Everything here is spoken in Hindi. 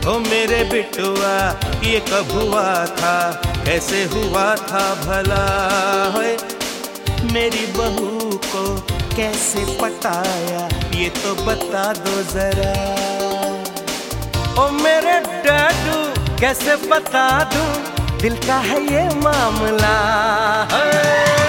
ओ मेरे बिटुआ ये कब हुआ था, कैसे हुआ था भला है? मेरी बहू को कैसे पटाया ये तो बता दो जरा। ओ मेरे डैडू कैसे बता दूं, दिल का है ये मामला है।